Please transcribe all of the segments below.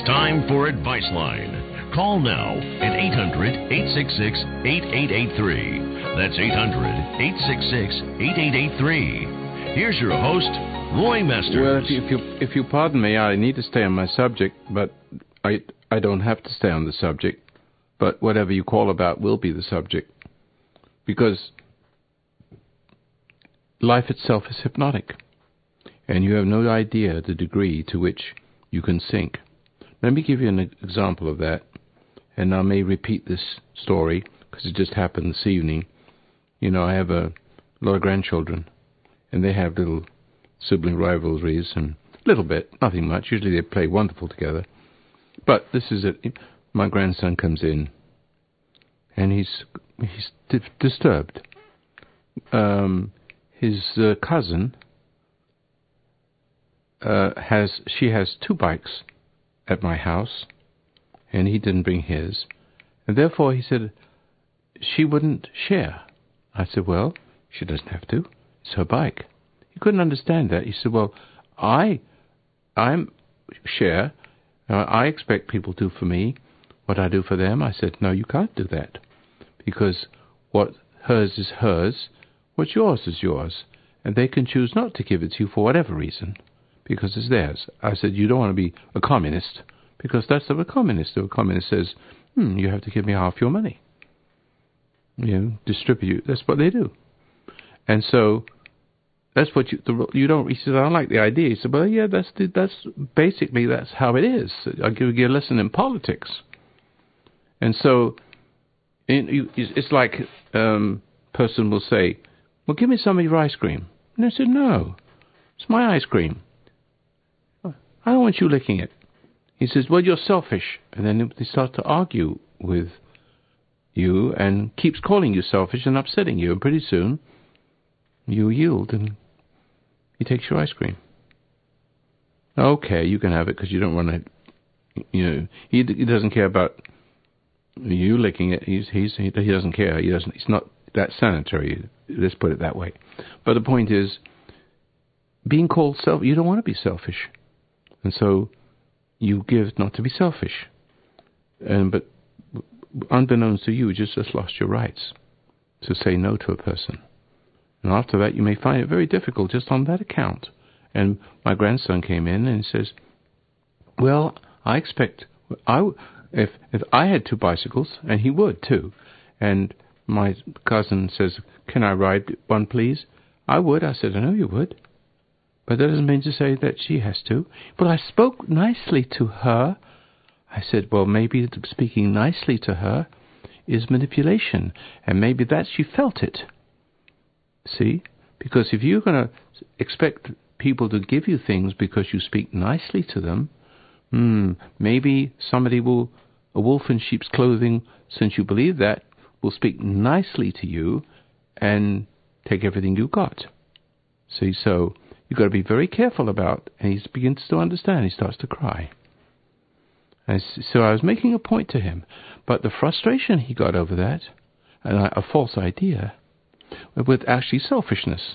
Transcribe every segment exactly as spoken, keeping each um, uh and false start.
time for Advice Line. Call now at eight hundred, eight six six, eight eight eight three. That's eight hundred, eight six six, eight eight eight three. Here's your host, Roy Masters. Well, if you, if you, if you pardon me, I need to stay on my subject, but I, I don't have to stay on the subject. But whatever you call about will be the subject. Because life itself is hypnotic. And you have no idea the degree to which you can sink. Let me give you an example of that. And I may repeat this story because it just happened this evening. You know, I have a lot of grandchildren, and they have little sibling rivalries, and a little bit, nothing much. Usually they play wonderful together. But this is it. My grandson comes in, and he's he's di- disturbed. Um, his uh, cousin uh, has she has two bikes at my house, and he didn't bring his, and therefore he said she wouldn't share. I said, well, she doesn't have to. It's her bike. He couldn't understand that. He said, well, I, I'm share. Uh, I expect people to do for me what I do for them. I said, no, you can't do that, because what hers is hers, what's yours is yours, and they can choose not to give it to you for whatever reason, because it's theirs. I said, you don't want to be a communist, because that's of a communist. If a communist says, hmm, you have to give me half your money. You know, distribute. That's what they do. And so that's what you, the, you don't, he said, I don't like the idea. He said, well, yeah, that's, the, that's basically, that's how it is. I'll give you a lesson in politics. And so in, it's like a um, person will say, well, give me some of your ice cream. And I said, no, it's my ice cream. I don't want you licking it. He says, well, you're selfish. And then they start to argue with you and keeps calling you selfish and upsetting you. And pretty soon you yield and he takes your ice cream. Okay, you can have it because you don't want to, you know, he, he doesn't care about you licking it. He's, he's, he, he doesn't care. He doesn't, it's not that sanitary. Let's put it that way. But the point is, being called self, you don't want to be selfish. And so you give not to be selfish. And but unbeknownst to you, you just, just lost your rights to say no to a person. And after that, you may find it very difficult just on that account. And my grandson came in and says, well, I expect, I, if, if I had two bicycles, and he would too, and my cousin says, can I ride one, please? I would. I said, I know you would. But that doesn't mean to say that she has to. But I spoke nicely to her. I said, well, maybe speaking nicely to her is manipulation. And maybe that she felt it. See? Because if you're going to expect people to give you things because you speak nicely to them, hmm, maybe somebody will, a wolf in sheep's clothing, since you believe that, will speak nicely to you and take everything you got. See, so you've got to be very careful about, and he begins to understand. He starts to cry. And so I was making a point to him, but the frustration he got over that, and a false idea, with actually selfishness.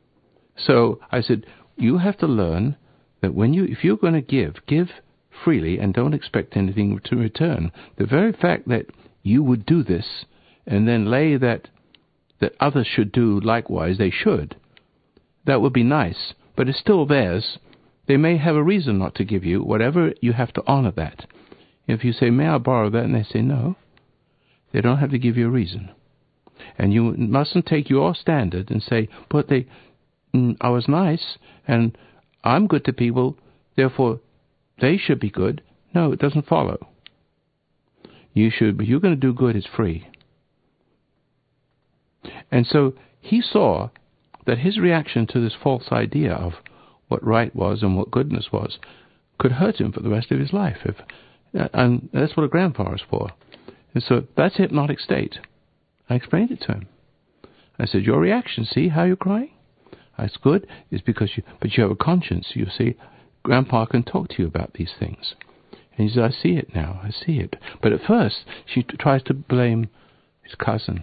So I said, you have to learn that when you, if you're going to give, give freely and don't expect anything to return. The very fact that you would do this and then lay that that others should do likewise, they should, that would be nice, but it's still theirs. They may have a reason not to give you, whatever, you have to honor that. If you say, may I borrow that? And they say no, they don't have to give you a reason. And you mustn't take your standard and say, but they, mm, I was nice, and I'm good to people, therefore they should be good. No, it doesn't follow. You should, but you're going to do good, it's free. And so he saw that his reaction to this false idea of what right was and what goodness was could hurt him for the rest of his life. If, and that's what a grandfather is for. And so that's hypnotic state. I explained it to him. I said, your reaction, see how you're crying? That's good. It's because you, but you have a conscience. You see, Grandpa can talk to you about these things. And he said, I see it now. I see it. But at first, she t- tries to blame his cousin.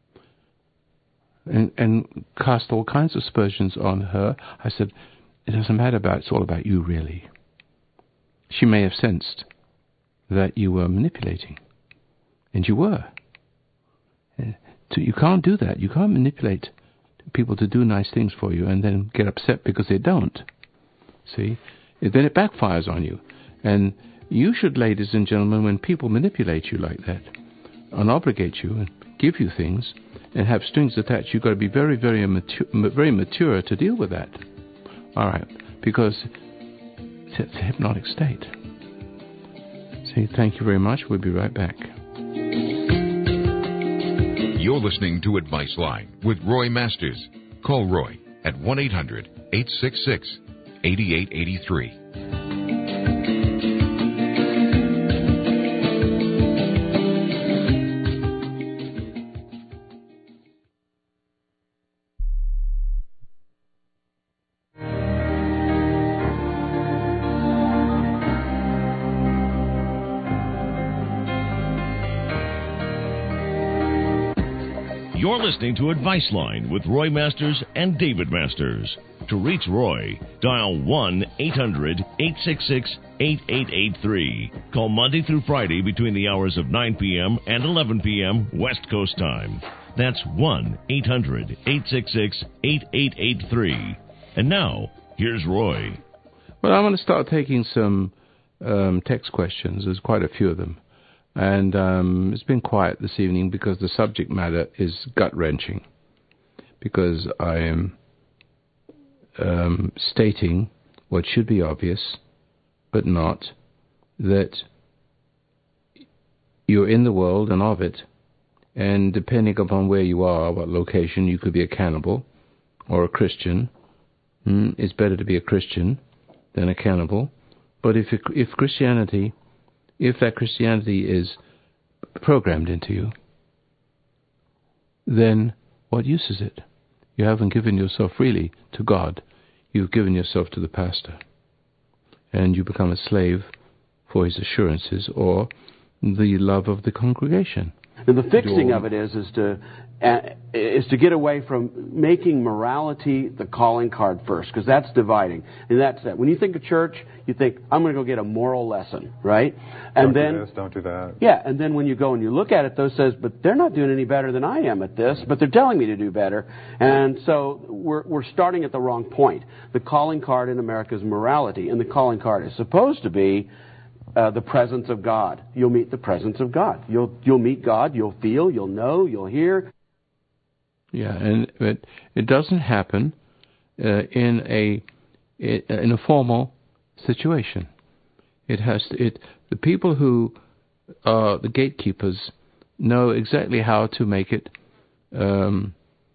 And, and cast all kinds of aspersions on her. I said, it doesn't matter about it. It's all about you, really. She may have sensed that you were manipulating. And you were. You can't do that. You can't manipulate people to do nice things for you and then get upset because they don't. See? Then it backfires on you. And you should, ladies and gentlemen, when people manipulate you like that and obligate you and give you things and have strings attached, you've got to be very, very mature, very mature to deal with that. All right? Because it's a hypnotic state. See, thank you very much. We'll be right back. You're listening to Advice Line with Roy Masters. Call Roy at one eight hundred eight six six eight eight eight three. You're listening to Advice Line with Roy Masters and David Masters. To reach Roy, dial one eight hundred eight six six eight eight eight three. Call Monday through Friday between the hours of nine p.m. and eleven p.m. West Coast time. That's one eight hundred eight six six eight eight eight three. And now, here's Roy. Well, I'm going to start taking some um, text questions. There's quite a few of them. And um, it's been quiet this evening because the subject matter is gut-wrenching. Because I am um, stating what should be obvious, but not, that you're in the world and of it, and depending upon where you are, what location, you could be a cannibal or a Christian. Mm, it's better to be a Christian than a cannibal. But if it, if Christianity... If that Christianity is programmed into you, then what use is it? You haven't given yourself really to God. You've given yourself to the pastor. And you become a slave for his assurances or the love of the congregation. And the fixing of it is is to uh, is to get away from making morality the calling card first, because that's dividing. And that's that. When you think of church, you think, I'm going to go get a moral lesson, right? And don't then do this, don't do that. Yeah, and then when you go and you look at it, those says, but they're not doing any better than I am at this, but they're telling me to do better. And so we're we're starting at the wrong point. The calling card in America is morality, and the calling card is supposed to be Uh, the presence of God. You'll meet the presence of God. You'll you'll meet God. You'll feel. You'll know. You'll hear. Yeah, and it it doesn't happen uh, in a in a formal situation. It has to, it the people who are the gatekeepers know exactly how to make it um,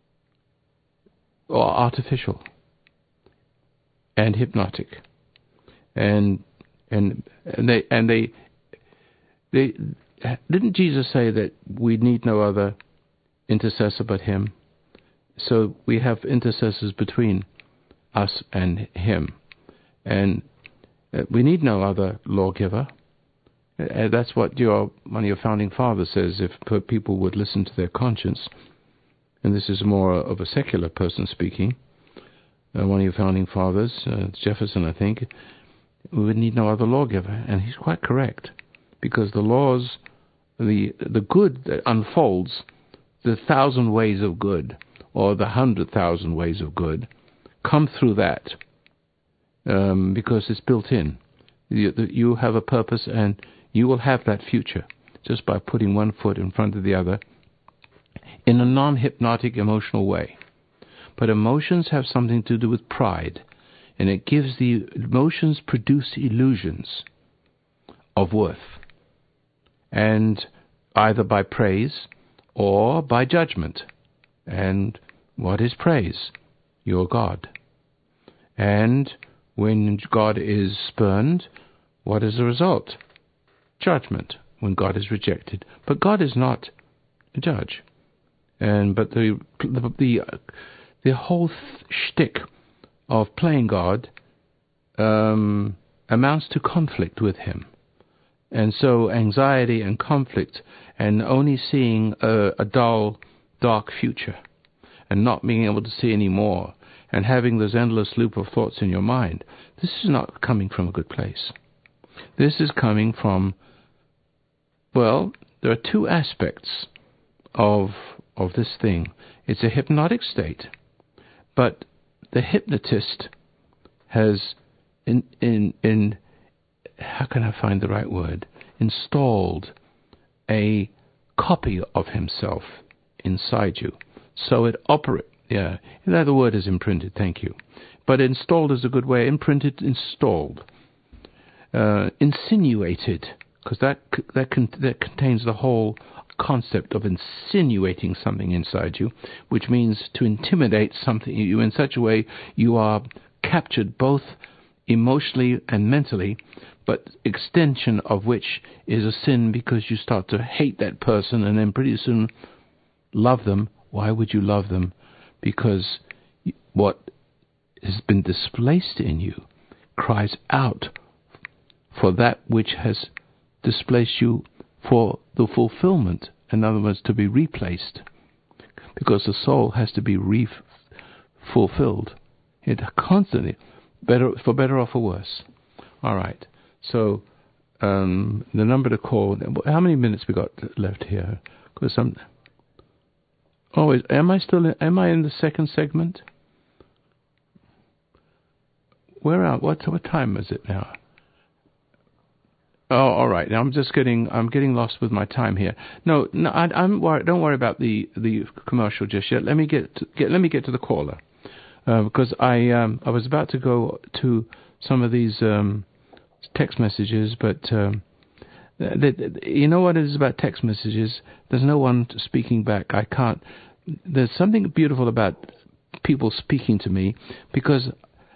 or artificial and hypnotic, and. And and they and they they didn't Jesus say that we need no other intercessor but him? So we have intercessors between us and him, and we need no other lawgiver. And that's what your one of your founding fathers says. If people would listen to their conscience, and this is more of a secular person speaking. Uh, one of your founding fathers, uh, Jefferson, I think. We would need no other lawgiver, and he's quite correct, because the laws, the the good that unfolds, the thousand ways of good, or the hundred thousand ways of good, come through that, um, because it's built in. You, you have a purpose, and you will have that future just by putting one foot in front of the other in a non-hypnotic emotional way. But emotions have something to do with pride. And it gives the emotions produce illusions of worth, and either by praise or by judgment. And what is praise? Your God. And when God is spurned, what is the result? Judgment, when God is rejected. But God is not a judge. And but the the the, the whole th- shtick of playing God um, amounts to conflict with him. And so anxiety and conflict and only seeing a, a dull, dark future and not being able to see any more and having this endless loop of thoughts in your mind, this is not coming from a good place. This is coming from well, there are two aspects of of this thing. It's a hypnotic state, but the hypnotist has in in in how can I find the right word? Installed a copy of himself inside you, so it operates. Yeah, that the word is imprinted. Thank you, but installed is a good way. Imprinted, installed, uh, insinuated, because that that con- that contains the whole concept of insinuating something inside you, which means to intimidate something you in such a way you are captured both emotionally and mentally, but extension of which is a sin because you start to hate that person and then pretty soon love them. Why would you love them? Because what has been displaced in you cries out for that which has displaced you for the fulfillment, in other words, to be replaced, because the soul has to be re-fulfilled. It constantly, better for better or for worse. All right. So um, the number to call. How many minutes we got left here? Because some. Oh, is, am I still? In, am I in the second segment? Where are? What what time is it now? Oh, all right. Now I'm just getting I'm getting lost with my time here. No, no, I, I'm worried. Don't worry about the, the commercial just yet. Let me get to, get let me get to the caller uh, because I um, I was about to go to some of these um, text messages, but um, they, they, you know what it is about text messages? There's no one speaking back. I can't. There's something beautiful about people speaking to me because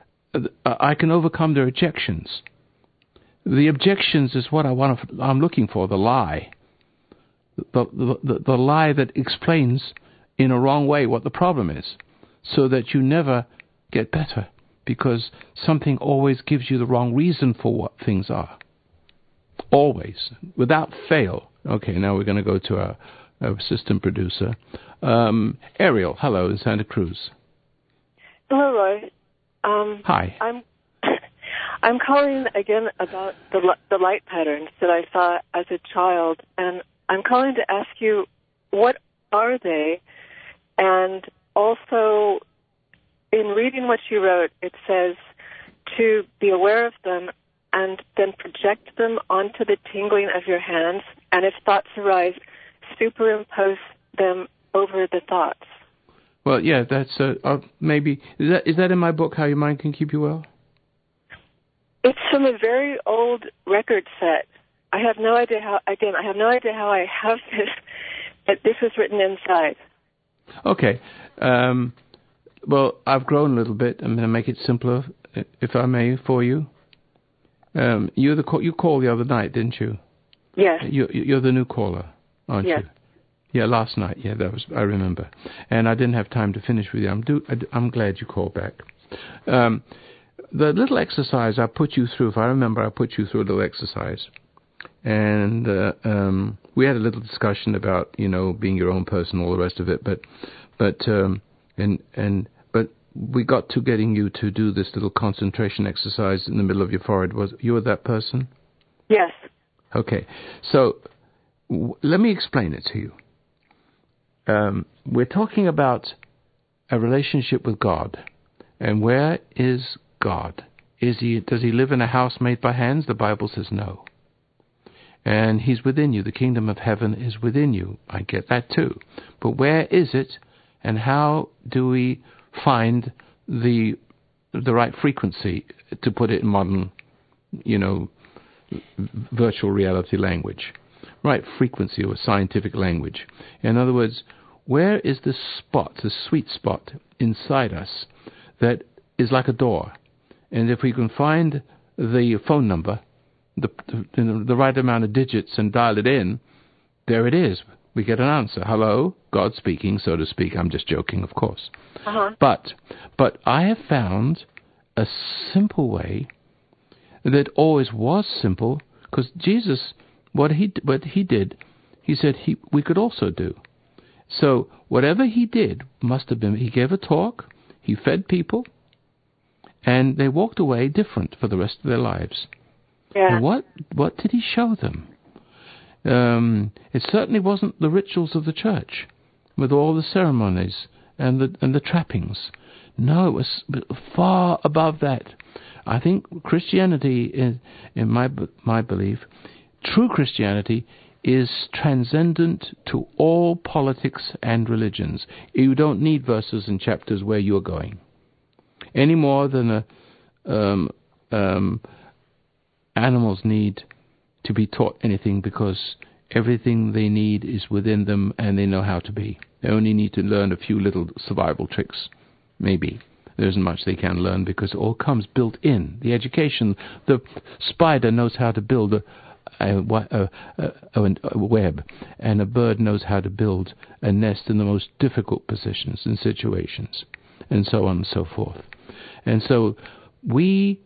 I can overcome their objections. The objections is what I want to, I'm looking for, the lie. The, the, the, the lie that explains in a wrong way what the problem is, so that you never get better, because something always gives you the wrong reason for what things are. Always, without fail. Okay, now we're going to go to our, our assistant producer. Um, Ariel, hello, in Santa Cruz. Hello, Roy. Um, Hi. I'm I'm calling again about the the light patterns that I saw as a child, and I'm calling to ask you, what are they? And also, in reading what you wrote, it says to be aware of them and then project them onto the tingling of your hands, and if thoughts arise, superimpose them over the thoughts. Well, yeah, that's uh, uh, maybe is that is that in my book, How Your Mind Can Keep You Well? It's from a very old record set. I have no idea how. Again, I have no idea how I have this. But this was written inside. Okay. Um, well, I've grown a little bit. I'm going to make it simpler, if I may, for you. Um, you the call, you called the other night, didn't you? Yes. You, you're the new caller, aren't yes. you? Yeah, last night. Yeah, that was. I remember. And I didn't have time to finish with you. I'm do. I'm glad you called back. Um, the little exercise I put you through, if I remember, I put you through a little exercise, and uh, um, we had a little discussion about, you know, being your own person, all the rest of it. But, but, um, and and but we got to getting you to do this little concentration exercise in the middle of your forehead. Was you were that person? Yes. Okay. So w- let me explain it to you. Um, we're talking about a relationship with God, and where is God? Is he? Does he live in a house made by hands? The Bible says no. And he's within you. The kingdom of heaven is within you. I get that too. But where is it, and how do we find the the right frequency, to put it in modern, you know, virtual reality language? Right frequency, or scientific language. In other words, where is the spot, the sweet spot inside us that is like a door? And if we can find the phone number, the, the the right amount of digits, and dial it in, there it is. We get an answer. Hello, God speaking, so to speak. I'm just joking, of course. Uh-huh. But but I have found a simple way that always was simple, because Jesus, what he what he did, he said he we could also do. So whatever he did must have been, he gave a talk, he fed people, and they walked away different for the rest of their lives. Yeah. And what what did he show them? Um, it certainly wasn't the rituals of the church with all the ceremonies and the and the trappings. No, it was far above that. I think Christianity, in, in my my belief, true Christianity is transcendent to all politics and religions. You don't need verses and chapters where you're going, any more than a, um, um, animals need to be taught anything, because everything they need is within them and they know how to be. They only need to learn a few little survival tricks, maybe. There isn't much they can learn because it all comes built in. The education, the spider knows how to build a, a, a, a, a web, and a bird knows how to build a nest in the most difficult positions and situations, and so on and so forth. And so we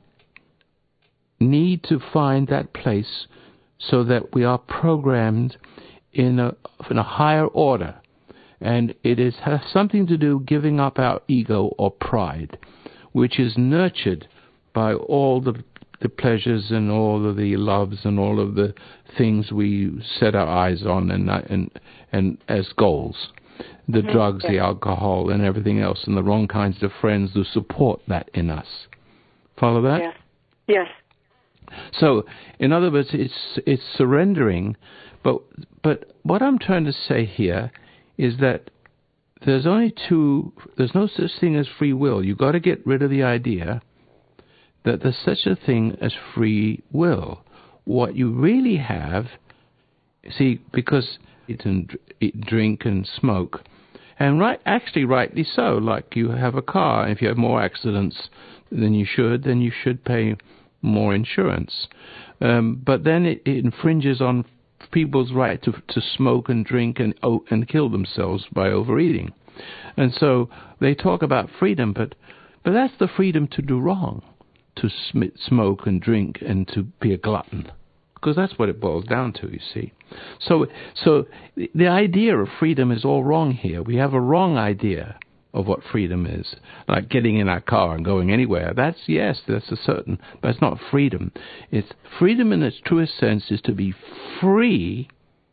need to find that place so that we are programmed in a, in a higher order. And it is, has something to do giving up our ego or pride, which is nurtured by all the, the pleasures and all of the loves and all of the things we set our eyes on and and, and as goals. The mm-hmm. drugs, yeah. the alcohol, and everything else, and the wrong kinds of friends who support that in us. Follow that? Yes. Yes. So, in other words, it's it's surrendering, but but what I'm trying to say here is that there's only two, there's no such thing as free will. You've got to get rid of the idea that there's such a thing as free will. What you really have, see, because eat and eat, drink and smoke, and right, actually rightly so, like you have a car, if you have more accidents than you should, then you should pay more insurance. Um, but then it, it infringes on people's right to to smoke and drink and oh, and kill themselves by overeating. And so they talk about freedom, but but that's the freedom to do wrong, to sm- smoke and drink and to be a glutton, because that's what it boils down to, you see. So so the idea of freedom is all wrong here. We have a wrong idea of what freedom is, like getting in our car and going anywhere. That's, yes, that's a certain, but it's not freedom. It's freedom in its truest sense is to be free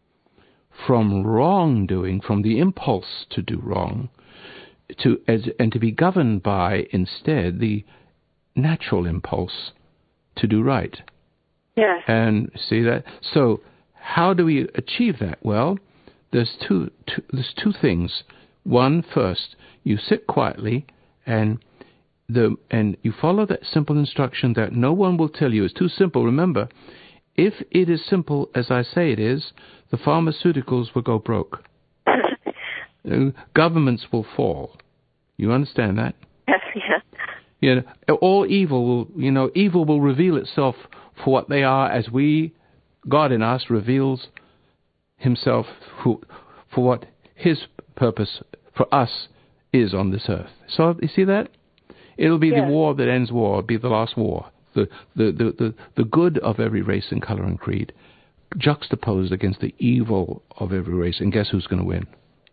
from wrongdoing, from the impulse to do wrong, to as, and to be governed by, instead, the natural impulse to do right. Yes. And see that? So how do we achieve that? Well, there's two, two there's two things. One, first, you sit quietly and the and you follow that simple instruction that no one will tell you. It's too simple. Remember, if it is simple as I say it is, the pharmaceuticals will go broke. uh, governments will fall. You understand that? Yes, yeah. You know, all evil will, you know, evil will reveal itself for what they are, as we, God in us, reveals Himself who, for what His purpose for us is on this earth. So you see that? It'll be yes. the war that ends war. It'll be the last war. The, the, the, the, the good of every race and color and creed juxtaposed against the evil of every race. And guess who's going to win?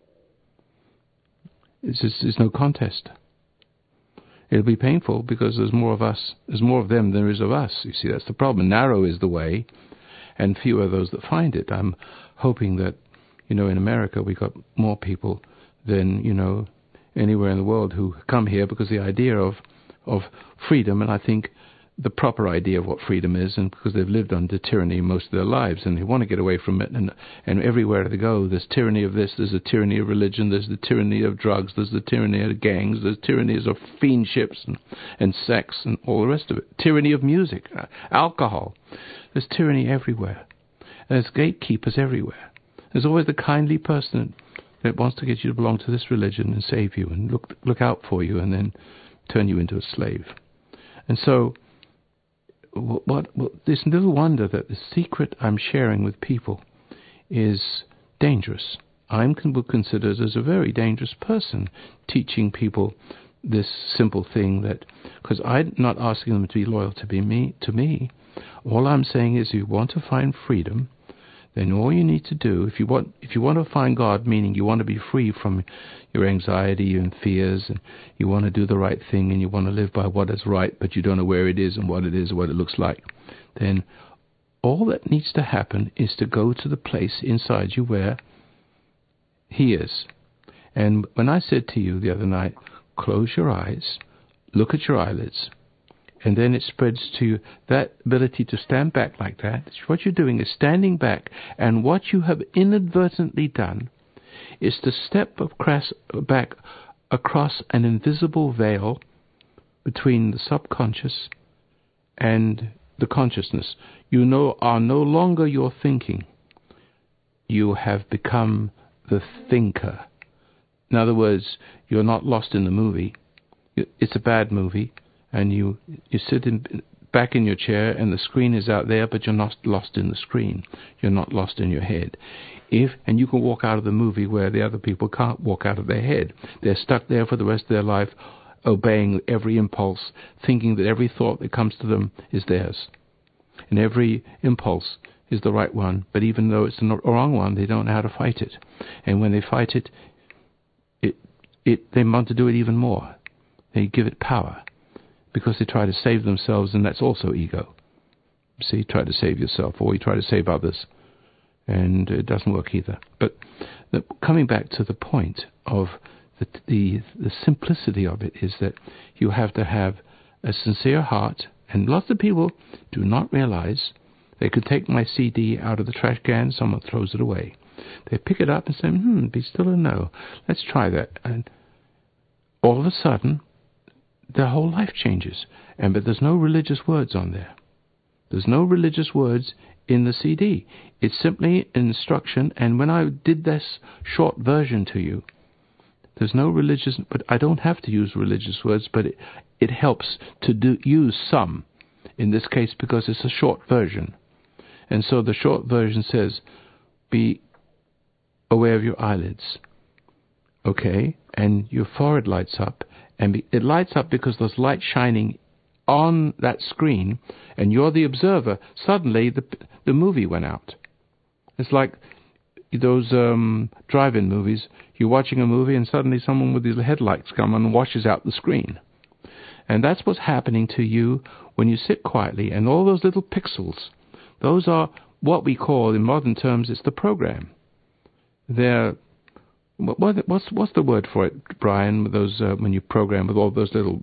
It's just, there's no contest. It'll be painful because there's more of us, there's more of them than there is of us. You see, that's the problem. Narrow is the way, and few are those that find it. I'm hoping that, you know, in America we got more people than, you know, anywhere in the world who come here because the idea of of freedom, and I think the proper idea of what freedom is, and because they've lived under tyranny most of their lives and they want to get away from it, and and everywhere they go there's tyranny of this, there's a tyranny of religion, there's the tyranny of drugs, there's the tyranny of gangs, there's tyrannies of fiendships and, and sex and all the rest of it, tyranny of music, alcohol, there's tyranny everywhere, there's gatekeepers everywhere. There's always the kindly person that wants to get you to belong to this religion and save you and look look out for you and then turn you into a slave. And so what, what this little wonder that the secret I'm sharing with people is dangerous. I would consider it as a very dangerous person, teaching people this simple thing, that because I'm not asking them to be loyal to be me to me. All I'm saying is, if you want to find freedom, then all you need to do, if you want if you want to find God, meaning you want to be free from your anxiety and fears, and you want to do the right thing, and you want to live by what is right, but you don't know where it is and what it is, what it looks like, then all that needs to happen is to go to the place inside you where he is. And when I said to you the other night, close your eyes, look at your eyelids, and then it spreads to you that ability to stand back like that. What you're doing is standing back, and what you have inadvertently done is to step across, back across an invisible veil between the subconscious and the consciousness. You know, are no longer your thinking. You have become the thinker. In other words, you're not lost in the movie. It's a bad movie, and you you sit in, back in your chair, and the screen is out there, but you're not lost in the screen. You're not lost in your head. If and you can walk out of the movie where the other people can't walk out of their head. They're stuck there for the rest of their life, obeying every impulse, thinking that every thought that comes to them is theirs. And every impulse is the right one, but even though it's the wrong one, they don't know how to fight it. And when they fight it, it, it they want to do it even more. They give it power because they try to save themselves, and that's also ego. See, try to save yourself, or you try to save others, and it doesn't work either. But the, coming back to the point of the, the the simplicity of it is that you have to have a sincere heart, and lots of people do not realize they could take my C D out of the trash can, someone throws it away. They pick it up and say, hmm, be still a no. Let's try that. And all of a sudden, their whole life changes. And but there's no religious words on there. There's no religious words in the C D. It's simply instruction. And when I did this short version to you, there's no religious, but I don't have to use religious words, but it, it helps to do use some in this case because it's a short version. And so the short version says, be aware of your eyelids. Okay? And your forehead lights up. And be, it lights up because there's light shining on that screen, and you're the observer. Suddenly, the the movie went out. It's like those um, drive-in movies. You're watching a movie, and suddenly someone with these headlights come on and washes out the screen. And that's what's happening to you when you sit quietly, and all those little pixels, those are what we call, in modern terms, it's the program. They're What, what's what's the word for it, Brian? With those uh, when you program with all those little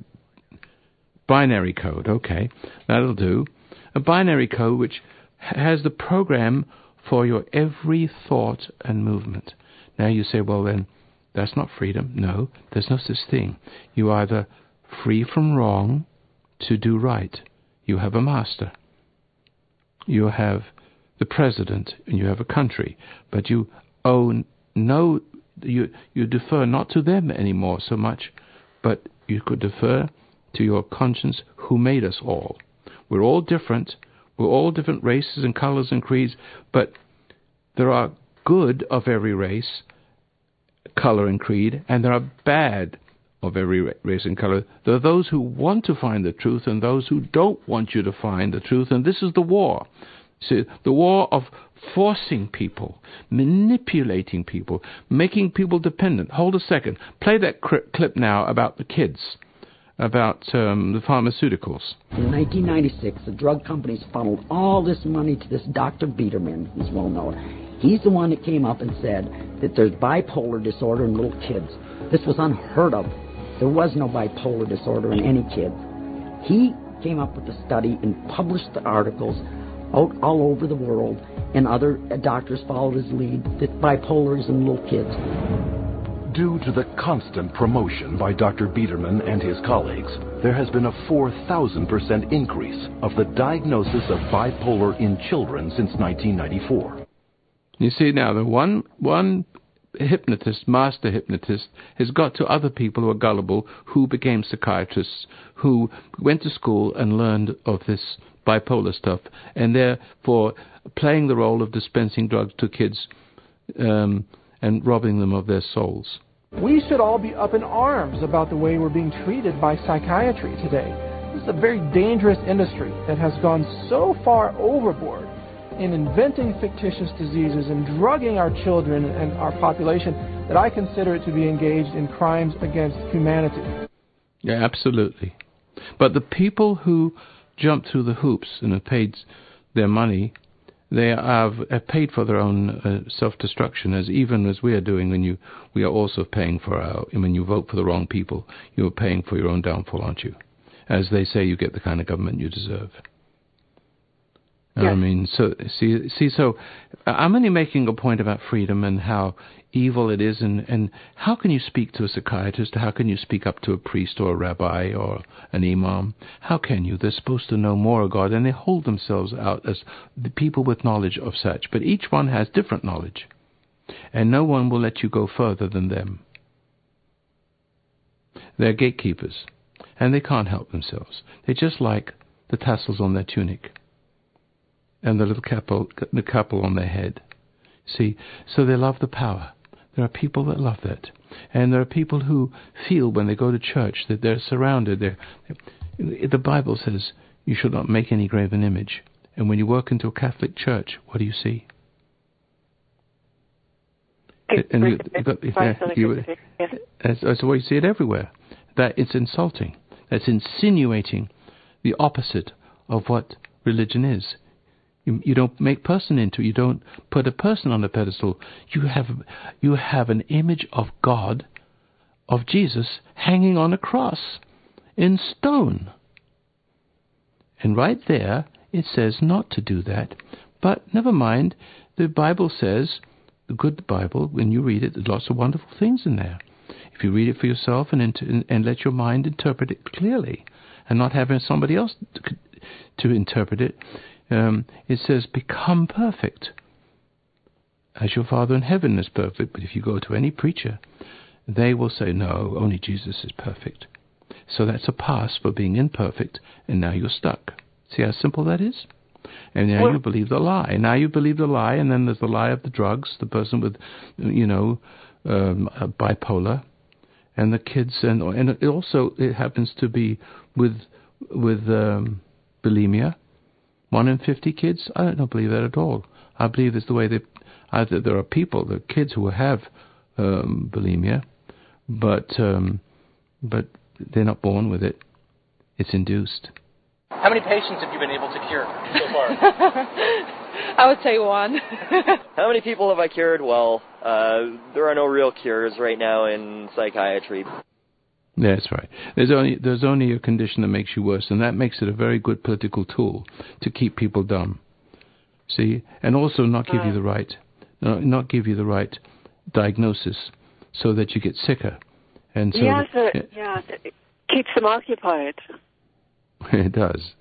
binary code. Okay, that'll do. A binary code which has the program for your every thought and movement. Now you say, well then, that's not freedom. No, there's no such thing. You are either free from wrong to do right. You have a master. You have the president, and you have a country, but you own no. You you defer not to them anymore so much, but you could defer to your conscience who made us all. We're all different. We're all different races and colors and creeds, but there are good of every race, color and creed, and there are bad of every race and color. There are those who want to find the truth and those who don't want you to find the truth, and this is the war. See, the war of forcing people, manipulating people, making people dependent. Hold a second. Play that cri- clip now about the kids, about um, the pharmaceuticals. In nineteen ninety-six, the drug companies funneled all this money to this Doctor Biederman, who's well known. He's the one that came up and said that there's bipolar disorder in little kids. This was unheard of. There was no bipolar disorder in any kid. He came up with the study and published the articles out all over the world, and other doctors followed his lead, that bipolar is in little kids. Due to the constant promotion by Doctor Biederman and his colleagues, there has been a four thousand percent increase of the diagnosis of bipolar in children since nineteen ninety-four. You see now, the one one hypnotist, master hypnotist, has got to other people who are gullible, who became psychiatrists, who went to school and learned of this bipolar stuff, and therefore playing the role of dispensing drugs to kids um, and robbing them of their souls. We should all be up in arms about the way we're being treated by psychiatry today. This is a very dangerous industry that has gone so far overboard in inventing fictitious diseases and drugging our children and our population that I consider it to be engaged in crimes against humanity. Yeah, absolutely. But the people who jump through the hoops and have paid their money they have, have paid for their own uh, self-destruction, as even as we are doing. When you, we are also paying for our. When you vote for the wrong people, you are paying for your own downfall, aren't you? As they say, you get the kind of government you deserve. Yes. I mean, so see, see. So, I'm only making a point about freedom and how evil it is, and, and how can you speak to a psychiatrist? How can you speak up to a priest or a rabbi or an imam? How can you? They're supposed to know more of God, and they hold themselves out as the people with knowledge of such. But each one has different knowledge, and no one will let you go further than them. They're gatekeepers, and they can't help themselves. They're just like the tassels on their tunic and the little capo, the capo on their head. See, so they love the power. There are people that love that. And there are people who feel when they go to church that they're surrounded. They're, the Bible says you should not make any graven image. And when you walk into a Catholic church, what do you see? And you, you got, you, that's, that's the way you see it everywhere. That it's insulting. That's insinuating the opposite of what religion is. You, you don't make person into. You don't put a person on a pedestal. You have you have an image of God, of Jesus, hanging on a cross in stone. And right there, it says not to do that. But never mind, the Bible says, the good Bible, when you read it, there's lots of wonderful things in there. If you read it for yourself and, and, and let your mind interpret it clearly, and not having somebody else to, to interpret it, Um, it says, become perfect, as your Father in heaven is perfect. But if you go to any preacher, they will say, no, only Jesus is perfect. So that's a pass for being imperfect, and now you're stuck. See how simple that is? And now well, you believe the lie. Now you believe the lie, and then there's the lie of the drugs, the person with, you know, um, bipolar, and the kids, and and it also it happens to be with with um, bulimia. One in fifty kids? I don't believe that at all. I believe it's the way they... Either there are people, there are kids who have um, bulimia, but um, but they're not born with it. It's induced. How many patients have you been able to cure so far? I would say one. How many people have I cured? Well, uh, there are no real cures right now in psychiatry. That's right. There's only there's only a condition that makes you worse, and that makes it a very good political tool to keep people dumb. See, and also not give you the right, not give you the right diagnosis, so that you get sicker. And so yes, the, it, yeah, it keeps them occupied. It does.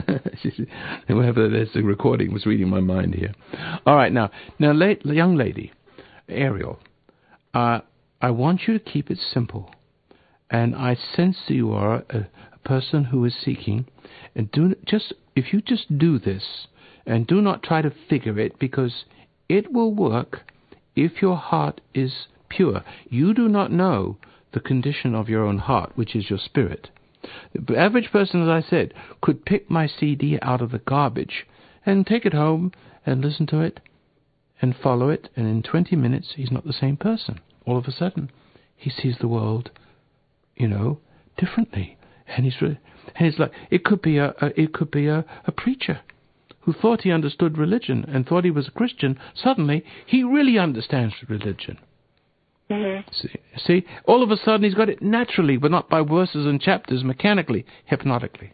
Whoever there's the recording was reading my mind here. All right, now, now, late, young lady, Ariel, uh, I want you to keep it simple. And I sense that you are a, a person who is seeking, and do just if you just do this, and do not try to figure it, because it will work if your heart is pure. You do not know the condition of your own heart, which is your spirit. The average person, as I said, could pick my C D out of the garbage and take it home and listen to it and follow it, and in twenty minutes he's not the same person. All of a sudden, he sees the world, you know, differently, and he's re- and it's like it could be a, a it could be a, a preacher who thought he understood religion and thought he was a Christian. Suddenly, he really understands religion. Mm-hmm. See, see, all of a sudden he's got it naturally, but not by verses and chapters, mechanically, hypnotically.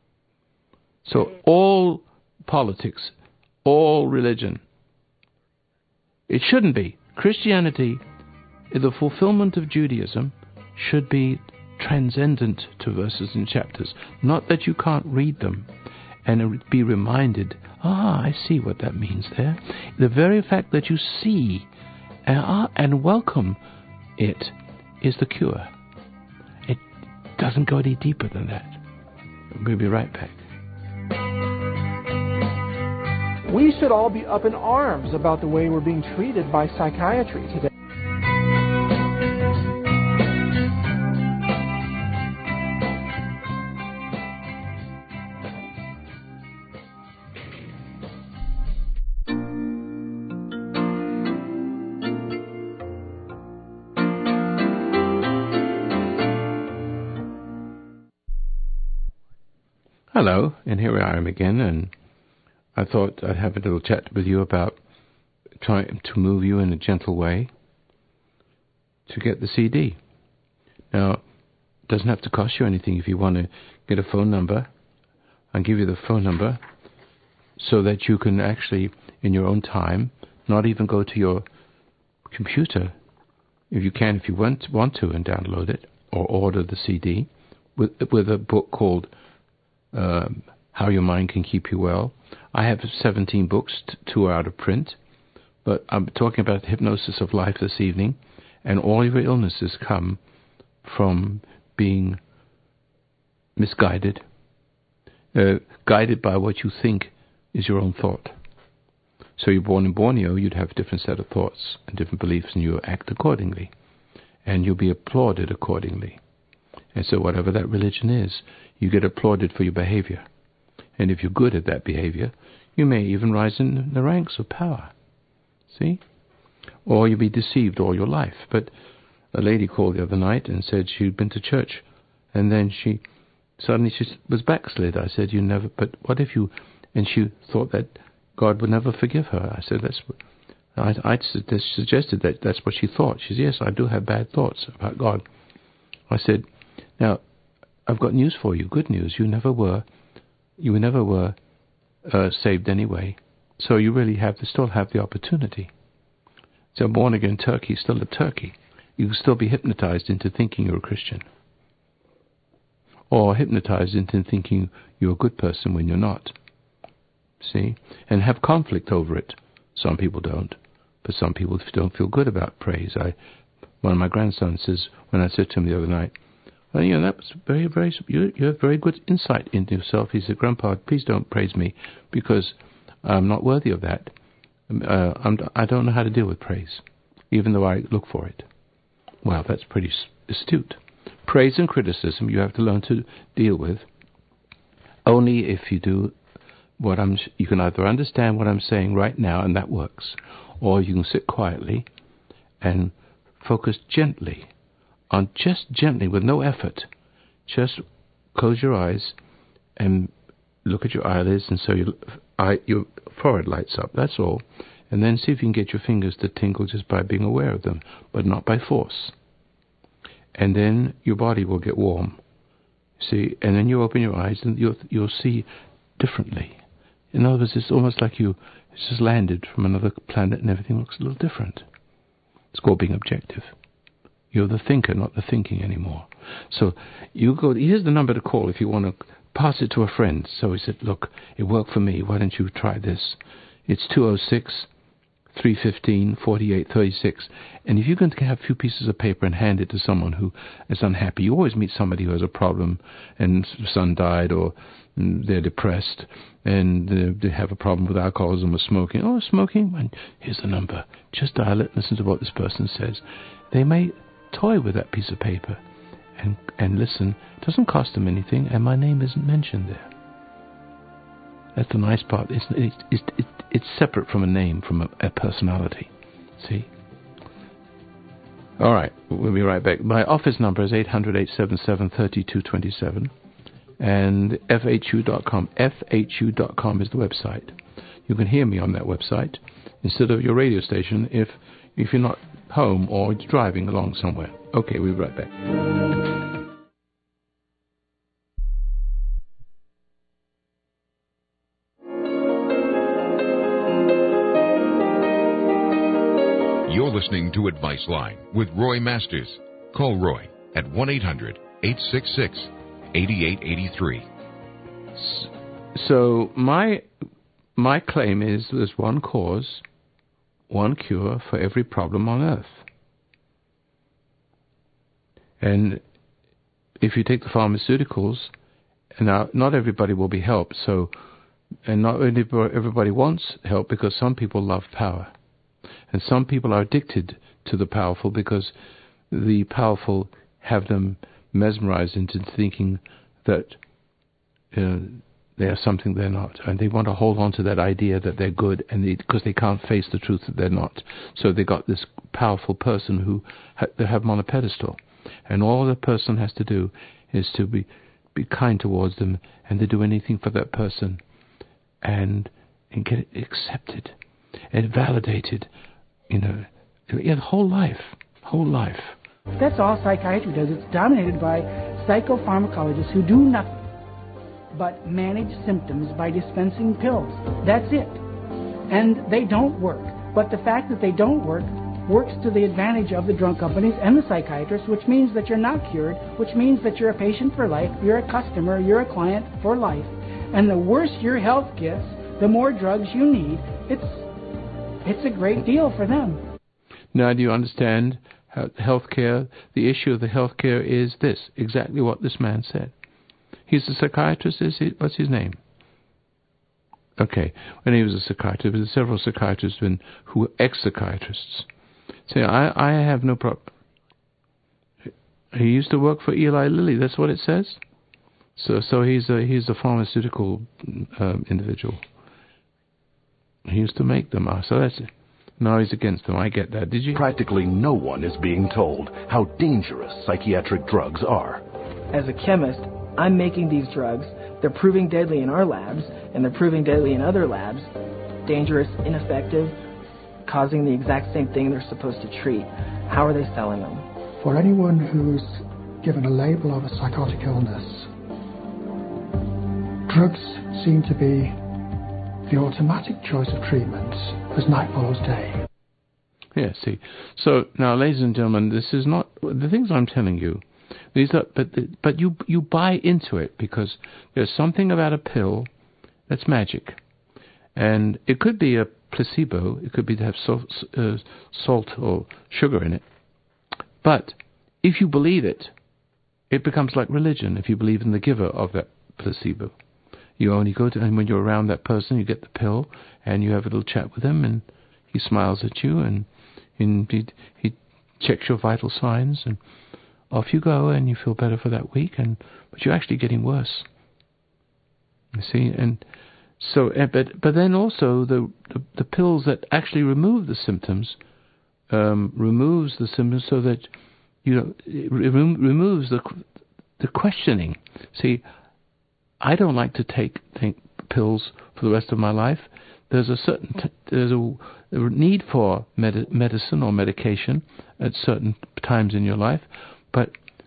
So mm-hmm. all politics, all religion, it shouldn't be. Christianity, the fulfillment of Judaism, should be transcendent to verses and chapters. Not that you can't read them and be reminded, ah, I see what that means there. The very fact that you see uh, and welcome it is the cure. It doesn't go any deeper than that. We'll be right back. We should all be up in arms about the way we're being treated by psychiatry today. Hello, and here I am again, and I thought I'd have a little chat with you about trying to move you in a gentle way to get the C D. Now, it doesn't have to cost you anything. If you want to get a phone number, I'll give you the phone number so that you can actually, in your own time, not even go to your computer, if you can, if you want, want to, and download it, or order the C D with, with a book called um, How Your Mind Can Keep You Well. I have seventeen books, t- two are out of print, but I'm talking about the hypnosis of life this evening, and all your illnesses come from being misguided, uh, guided by what you think is your own thought. So you're born in Borneo, you'd have a different set of thoughts and different beliefs, and you act accordingly. And you'll be applauded accordingly. And so whatever that religion is, you get applauded for your behavior. And if you're good at that behavior, you may even rise in the ranks of power. See? Or you'll be deceived all your life. But a lady called the other night and said she'd been to church, and then she suddenly she was backslid. I said, you never, but what if you, and she thought that God would never forgive her. I said, that's, I, I suggested that that's what she thought. She said, yes, I do have bad thoughts about God. I said, now, I've got news for you, good news. You never were, you never were uh, saved anyway. So you really have to still have the opportunity. So born again turkey is still a turkey. You can still be hypnotized into thinking you're a Christian. Or hypnotized into thinking you're a good person when you're not. See? And have conflict over it. Some people don't. But some people don't feel good about praise. I, one of my grandsons says, when I said to him the other night, well, you know, that was very, very, you, you have very good insight into yourself. He said, Grandpa, please don't praise me because I'm not worthy of that. Uh, I'm, I don't know how to deal with praise, even though I look for it. Well, that's pretty astute. Praise and criticism you have to learn to deal with only if you do what I'm. You can either understand what I'm saying right now, and that works, or you can sit quietly and focus gently on just gently, with no effort. Just close your eyes and look at your eyelids, and so your, eye, your forehead lights up. That's all. And then see if you can get your fingers to tingle just by being aware of them, but not by force. And then your body will get warm. See, and then you open your eyes and you'll, you'll see differently. In other words, it's almost like you it's just landed from another planet and everything looks a little different. It's called being objective. You're the thinker, not the thinking anymore. So you go. Here's the number to call if you want to pass it to a friend. So he said, look, it worked for me. Why don't you try this? It's two oh six, three one five, four eight three six. And if you can have a few pieces of paper and hand it to someone who is unhappy, you always meet somebody who has a problem and son died or they're depressed and they have a problem with alcoholism or smoking. Oh, smoking? And here's the number. Just dial it, listen to what this person says. They may toy with that piece of paper and and listen. It doesn't cost them anything, and my name isn't mentioned there. That's the nice part. It's it's it's, it's, it's separate from a name, from a, a personality. See? All right, we'll be right back. My office number is eight hundred, eight seven seven, three two two seven, and F H U dot com. F H U dot com is the website. You can hear me on that website instead of your radio station if if you're not home or driving along somewhere. Okay, we'll be right back. You're listening to Advice Line with Roy Masters. Call Roy at one eight hundred, eight six six, eight eight eight three. So my my claim is there's one cause, one cure for every problem on earth. And if you take the pharmaceuticals, and now not everybody will be helped, so, and not everybody wants help because some people love power. And some people are addicted to the powerful because the powerful have them mesmerized into thinking that uh, they are something they're not. And they want to hold on to that idea that they're good and they, because they can't face the truth that they're not. So they got this powerful person who ha- they have them on a pedestal. And all the person has to do is to be, be kind towards them and to do anything for that person. And and get it accepted and validated, you know, yeah, the whole life, whole life. That's all psychiatry does. It's dominated by psychopharmacologists who do nothing but manage symptoms by dispensing pills. That's it. And they don't work. But the fact that they don't work works to the advantage of the drug companies and the psychiatrists, which means that you're not cured, which means that you're a patient for life, you're a customer, you're a client for life. And the worse your health gets, the more drugs you need. It's it's a great deal for them. Now, do you understand how healthcare, the issue of the healthcare is this, exactly what this man said. He's a psychiatrist, is he? What's his name? Okay, when he was a psychiatrist, there were several psychiatrists who were ex-psychiatrists. Say, I, I have no problem. He used to work for Eli Lilly, that's what it says? So so he's a, he's a pharmaceutical um, individual. He used to make them. So that's it. Now he's against them. I get that. Did you? Practically no one is being told how dangerous psychiatric drugs are. As a chemist, I'm making these drugs. They're proving deadly in our labs, and they're proving deadly in other labs. Dangerous, ineffective, causing the exact same thing they're supposed to treat. How are they selling them? For anyone who's given a label of a psychotic illness, drugs seem to be the automatic choice of treatment as night follows day. Yeah, see. So now, ladies and gentlemen, this is not the things I'm telling you. These are, but but you you buy into it because there's something about a pill that's magic, and it could be a placebo. It could be to have salt, uh, salt or sugar in it. But if you believe it, it becomes like religion. If you believe in the giver of that placebo. You only go to, and when you're around that person, you get the pill, and you have a little chat with him, and he smiles at you, and, and he, he checks your vital signs, and off you go, and you feel better for that week, and but you're actually getting worse. You see, and so, but but then also the the, the pills that actually remove the symptoms, um, removes the symptoms so that you know it remo- removes the the questioning. See. I don't like to take, take pills for the rest of my life. There's a certain t- there's a, a need for med- medicine or medication at certain times in your life, but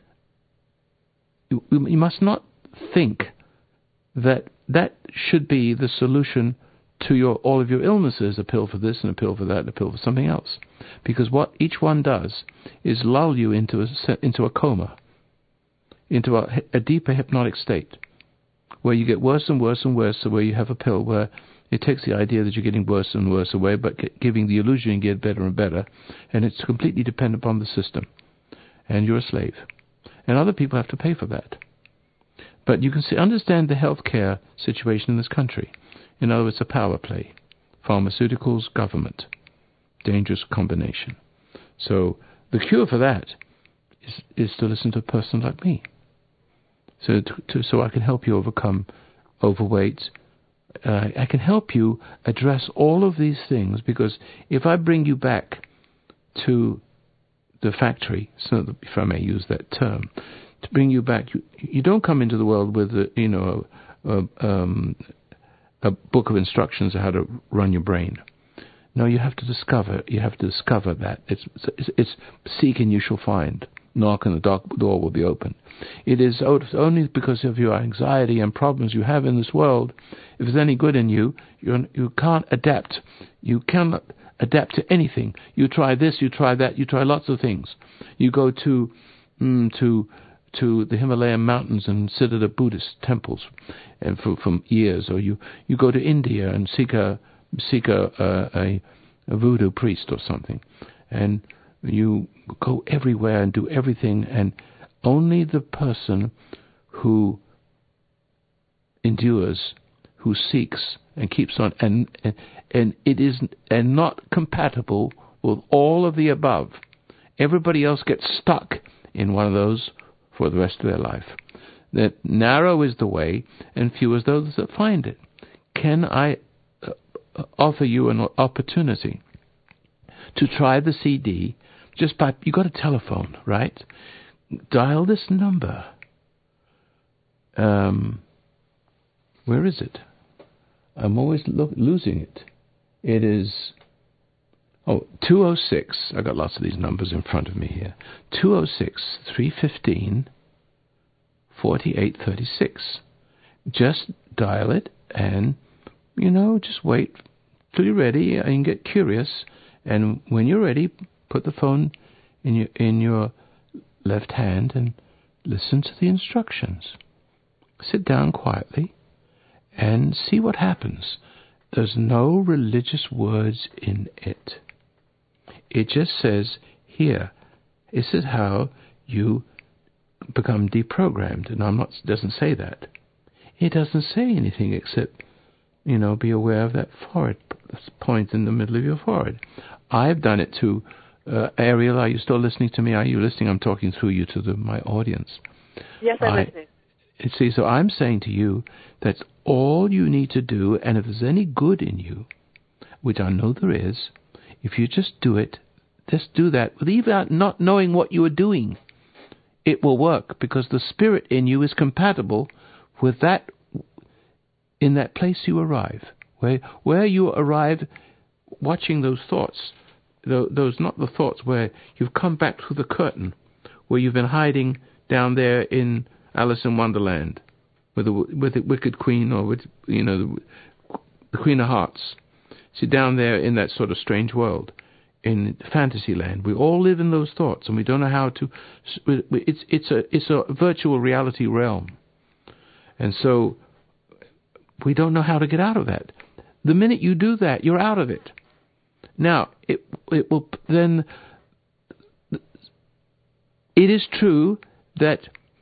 you, you must not think that that should be the solution to your all of your illnesses. A pill for this and a pill for that and a pill for something else, because what each one does is lull you into a into a coma, into a, a deeper hypnotic state, where you get worse and worse and worse, so where you have a pill where it takes the idea that you're getting worse and worse away, but giving the illusion you get better and better, and it's completely dependent upon the system, and you're a slave. And other people have to pay for that. But you can see, understand the healthcare situation in this country. In other words, a power play. Pharmaceuticals, government. Dangerous combination. So the cure for that is, is to listen to a person like me. So, to, to, so I can help you overcome overweight. Uh, I can help you address all of these things, because if I bring you back to the factory, so that, if I may use that term, to bring you back, you, you don't come into the world with a, you know a, a, um, a book of instructions on how to run your brain. No, you have to discover. You have to discover that it's it's, it's seek and you shall find. Knock and the door will be open. It is only because of your anxiety and problems you have in this world. If there's any good in you, you you can't adapt. You cannot adapt to anything. You try this, you try that, you try lots of things. You go to mm, to to the Himalayan mountains and sit at a Buddhist temples, and for from years, or you, you go to India and seek a seek a a, a voodoo priest or something, and you go everywhere and do everything, and only the person who endures, who seeks and keeps on, and and, and it is and not compatible with all of the above. Everybody else gets stuck in one of those for the rest of their life. That narrow is the way, and few is those that find it. Can I uh, offer you an opportunity to try the C D? Just by, you got a telephone, right? Dial this number. Um, where is it? I'm always lo- losing it. It is, oh, two oh six, I got lots of these numbers in front of me here. two oh six, three one five, four eight three six. Just dial it and, you know, just wait till you're ready and get curious. And when you're ready, put the phone in your in your left hand and listen to the instructions. Sit down quietly and see what happens. There's no religious words in it. It just says, here, this is how you become deprogrammed. And I'm not, it doesn't say that. It doesn't say anything except, you know, be aware of that forehead point in the middle of your forehead. I've done it to uh, Ariel. Are you still listening to me? Are you listening? I'm talking through you to the, my audience. Yes, I'm I, listening. See, so I'm saying to you that's all you need to do, and if there's any good in you, which I know there is, if you just do it, just do that without not knowing what you are doing. It will work because the spirit in you is compatible with that in that place you arrive. Where where you arrive watching those thoughts, those not the thoughts where you've come back through the curtain, where you've been hiding down there in Alice in Wonderland with the with the Wicked Queen, or with, you know, the, the Queen of Hearts. See, down there in that sort of strange world, in Fantasyland, we all live in those thoughts, and we don't know how to. It's it's a it's a virtual reality realm, and so we don't know how to get out of that. The minute you do that, you're out of it. Now, it it will then. It is true that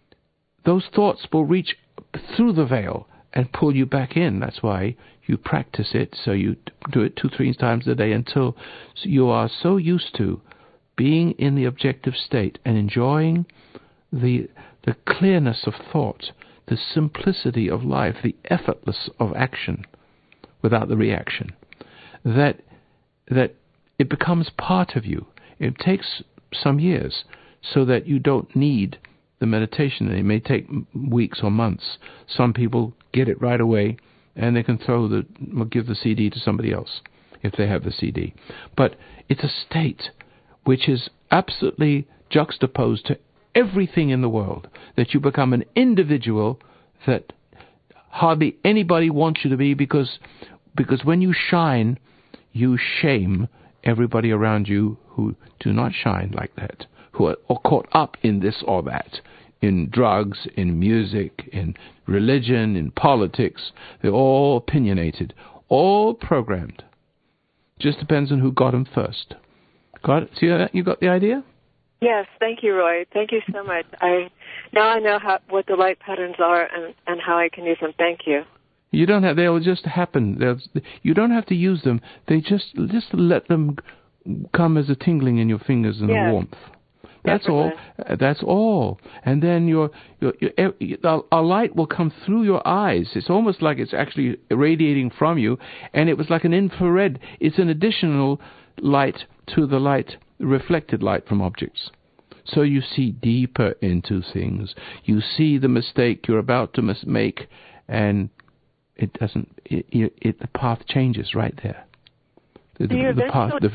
those thoughts will reach through the veil and pull you back in. That's why you practice it, so you do it two, three times a day until you are so used to being in the objective state and enjoying the the clearness of thought, the simplicity of life, the effortless of action without the reaction, that that it becomes part of you. It takes some years so that you don't need the meditation. It may take weeks or months. Some people get it right away, and they can throw the or give the C D to somebody else if they have the C D. But it's a state which is absolutely juxtaposed to everything in the world, that you become an individual that hardly anybody wants you to be, because because when you shine, you shame everybody around you who do not shine like that, who are, are caught up in this or that, in drugs, in music, in religion, in politics. They're all opinionated, all programmed. Just depends on who got them first. Got it? See that? You got the idea? Yes, thank you, Roy. Thank you so much. I now I know how, what the light patterns are and, and how I can use them. Thank you. You don't have. They'll just happen. They'll, you don't have to use them. They just just let them come as a tingling in your fingers and yes. a warmth. That's all. That's all. And then your, your, your a light will come through your eyes. It's almost like it's actually radiating from you, and it was like an infrared. It's an additional light to the light, reflected light from objects. So you see deeper into things. You see the mistake you're about to mis- make, and it doesn't. It, it, it the path changes right there. The, Do you the path. The,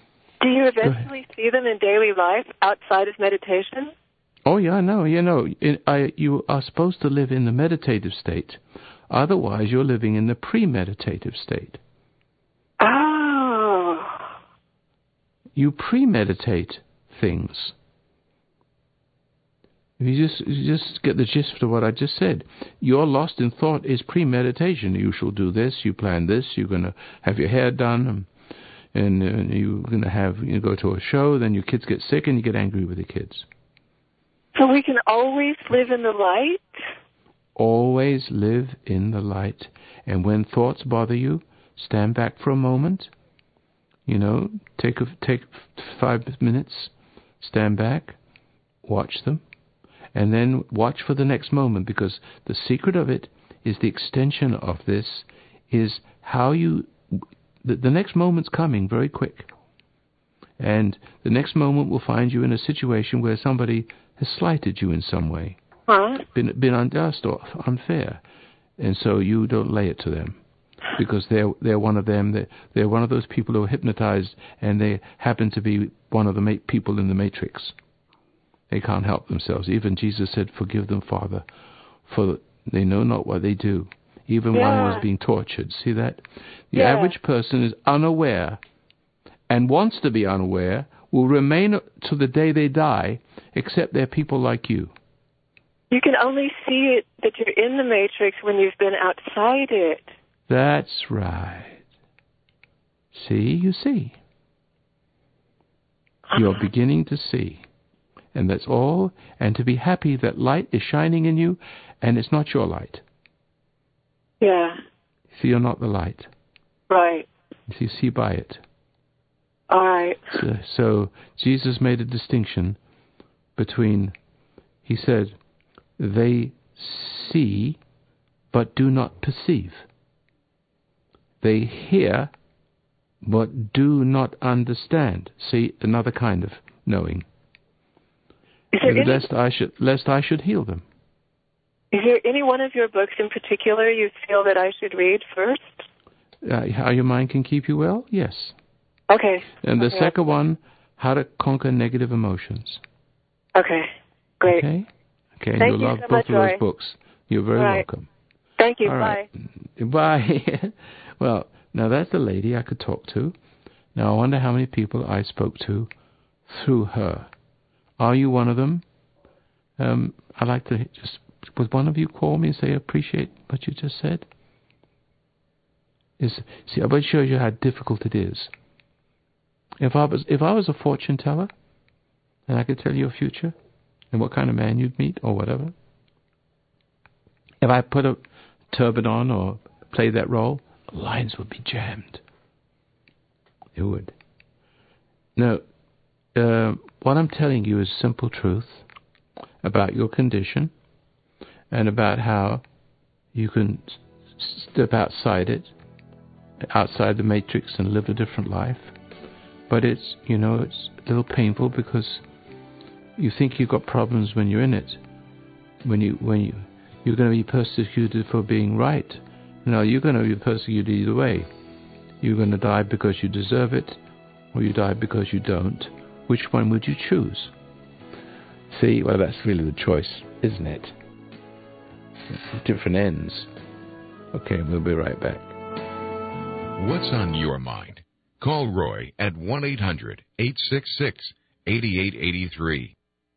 Do you eventually see them in daily life outside of meditation? Oh, yeah, no, you know, it, I, you are supposed to live in the meditative state. Otherwise, you're living in the pre-meditative state. Oh. You pre-meditate things. If you just you just get the gist of what I just said. Your lost in thought is premeditation. You shall do this, you plan this, you're going to have your hair done, and, and you're going to have you go to a show, then your kids get sick and you get angry with the kids. So we can always live in the light? Always live in the light. And when thoughts bother you, stand back for a moment. You know, take a, take five minutes, stand back, watch them. And then watch for the next moment, because the secret of it is the extension of this is how you, the, the next moment's coming very quick. And the next moment will find you in a situation where somebody has slighted you in some way, huh? been, been unjust or unfair. And so you don't lay it to them. because they're they're one of them. They're, they're one of those people who are hypnotized, and they happen to be one of the ma- people in the Matrix. They can't help themselves. Even Jesus said, "Forgive them, Father, for they know not what they do." Even yeah. one was being tortured. See that? The yeah. average person is unaware and wants to be unaware, will remain to the day they die, except they're people like you. You can only see it that you're in the Matrix when you've been outside it. That's right. See, you see. You're beginning to see. And that's all. And to be happy that light is shining in you, and it's not your light. Yeah. See, you're not the light. Right. You see by it. All right. So, so Jesus made a distinction between, he said, they see but do not perceive. They hear but do not understand. See, another kind of knowing. Is there any, lest I should lest I should heal them. Is there any one of your books in particular you feel that I should read first? Uh, How Your Mind Can Keep You Well? Yes. Okay. And the okay. second one, How to Conquer Negative Emotions. Okay. Great. Okay. Okay. And Thank you'll you love so both much, of those Roy. books. You're very right. welcome. Thank you. All Bye. Right. Bye. Well, now that's a lady I could talk to. Now I wonder how many people I spoke to through her. Are you one of them? Um, I'd like to just, would one of you call me and say, I appreciate what you just said? Is, see, I bet it shows you how difficult it is. If I was, if I was a fortune teller, and I could tell your future, and what kind of man you'd meet, or whatever, if I put a turban on or played that role, the lines would be jammed. It would. No, uh, what I'm telling you is simple truth about your condition and about how you can step outside it, outside the matrix, and live a different life. But it's, you know, it's a little painful because you think you've got problems when you're in it. When you, when you, you're going to be persecuted for being right. No, you're going to be persecuted either way. You're going to die because you deserve it, or you die because you don't. Which one would you choose? See, well, that's really the choice, isn't it? Different ends. Okay, we'll be right back. What's on your mind? Call Roy at one eight hundred eight six six eight eight eight three.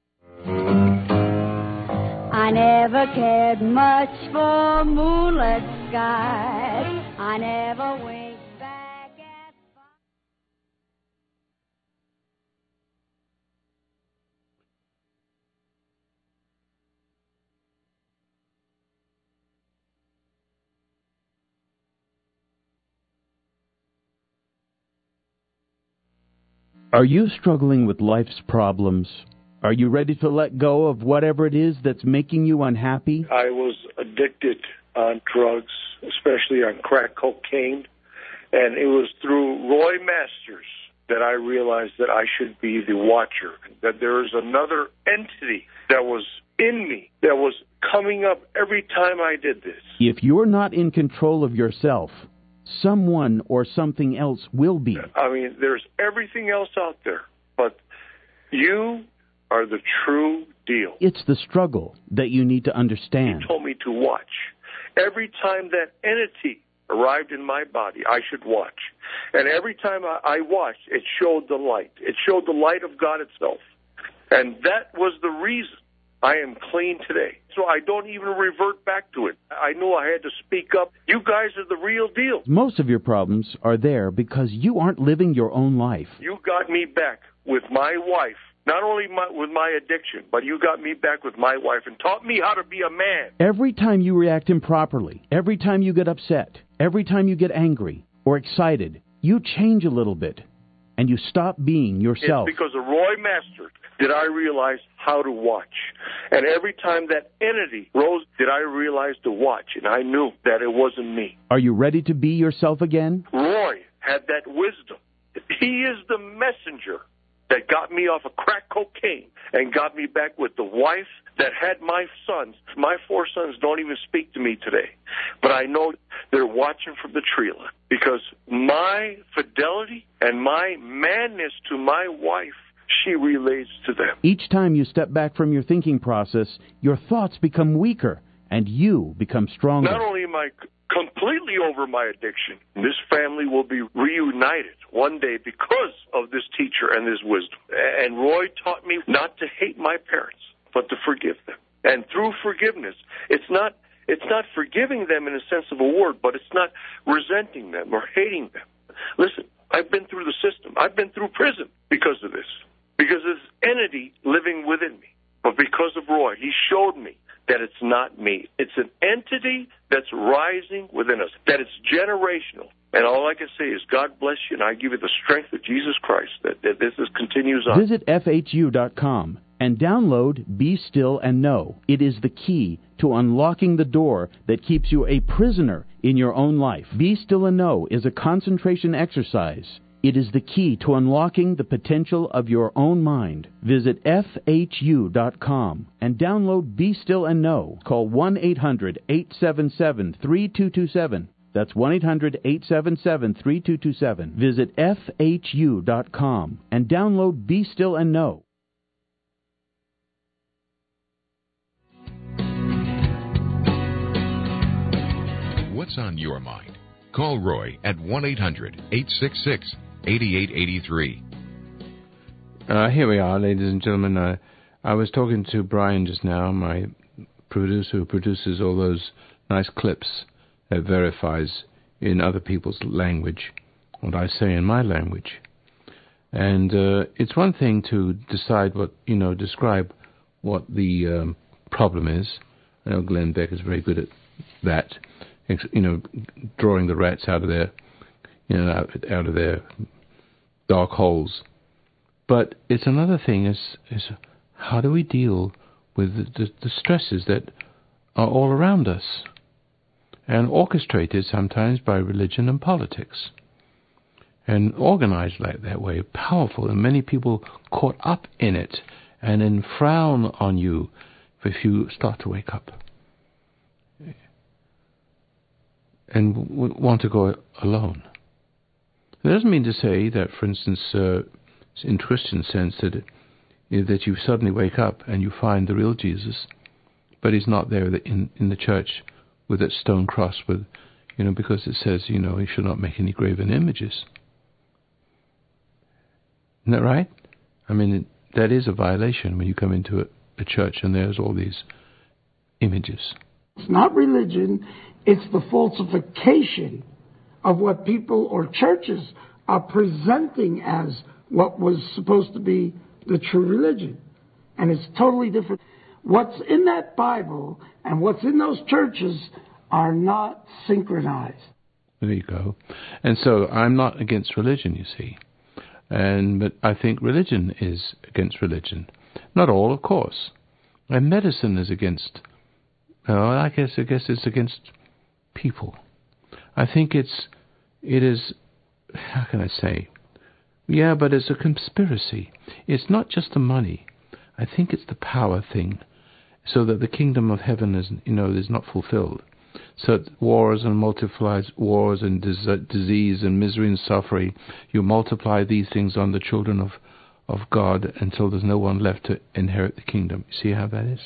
I never cared much for moonlit skies. I never winked back at fun. Are you struggling with life's problems? Are you ready to let go of whatever it is that's making you unhappy? I was addicted on drugs, especially on crack cocaine, and it was through Roy Masters that I realized that I should be the watcher, that there is another entity that was in me, that was coming up every time I did this. If you're not in control of yourself, someone or something else will be. I mean, there's everything else out there, but you are the true deal. It's the struggle that you need to understand. He told me to watch. Every time that entity arrived in my body, I should watch. And every time I, I watched, it showed the light. It showed the light of God itself. And that was the reason I am clean today. So I don't even revert back to it. I knew I had to speak up. You guys are the real deal. Most of your problems are there because you aren't living your own life. You got me back with my wife. Not only my, with my addiction, but you got me back with my wife and taught me how to be a man. Every time you react improperly, every time you get upset, every time you get angry or excited, you change a little bit and you stop being yourself. It's because of Roy Masters did I realize how to watch. And every time that entity rose, did I realize to watch. And I knew that it wasn't me. Are you ready to be yourself again? Roy had that wisdom. He is the messenger that got me off of crack cocaine and got me back with the wife that had my sons. My four sons don't even speak to me today. But I know they're watching from the tree line because my fidelity and my madness to my wife, she relays to them. Each time you step back from your thinking process, your thoughts become weaker and you become stronger. Not only am I completely over my addiction, this family will be reunited one day because of this teacher and this wisdom. And Roy taught me not to hate my parents, but to forgive them. And through forgiveness, it's not it's not forgiving them in a sense of a word, but it's not resenting them or hating them. Listen, I've been through the system. I've been through prison because of this, because of this entity living within me. But because of Roy, he showed me that it's not me. It's an entity that's rising within us, that it's generational. And all I can say is, God bless you, and I give you the strength of Jesus Christ that, that this is, continues on. Visit F H U dot com and download Be Still and Know. It is the key to unlocking the door that keeps you a prisoner in your own life. Be Still and Know is a concentration exercise. It is the key to unlocking the potential of your own mind. Visit F H U dot com and download Be Still and Know. Call one eight hundred eight seven seven three two two seven. That's one eight hundred eight seven seven three two two seven. Visit F H U dot com and download Be Still and Know. What's on your mind? Call Roy at one eight hundred eight six six eight eight eight three. Uh, here we are, ladies and gentlemen. Uh, I was talking to Brian just now, my producer who produces all those nice clips that verifies in other people's language what I say in my language. And uh, it's one thing to decide what, you know, describe what the um, problem is. I know Glenn Beck is very good at that, you know, drawing the rats out of their, you know, out, out of their dark holes. But it's another thing is, is how do we deal with the, the, the stresses that are all around us and orchestrated sometimes by religion and politics and organized like that way, powerful, and many people caught up in it and then frown on you if you start to wake up and w- want to go alone. It doesn't mean to say that, for instance, uh, in Christian sense, that it, you know, that you suddenly wake up and you find the real Jesus, but he's not there in in the church with that stone cross, with, you know, because it says, you know, you should not make any graven images. Isn't that right? I mean, it, that is a violation when you come into a, a church and there's all these images. It's not religion, it's the falsification of what people or churches are presenting as what was supposed to be the true religion. And it's totally different. What's in that Bible and what's in those churches are not synchronized. There you go. And so I'm not against religion, you see. And but I think religion is against religion. Not all, of course. And medicine is against, well, I guess I guess it's against people. I think it's, it is, how can I say? Yeah, but it's a conspiracy. It's not just the money. I think it's the power thing, so that the kingdom of heaven is, you know, is not fulfilled. So wars and multiplies wars and dis- disease and misery and suffering. You multiply these things on the children of, of God until there's no one left to inherit the kingdom. You see how that is?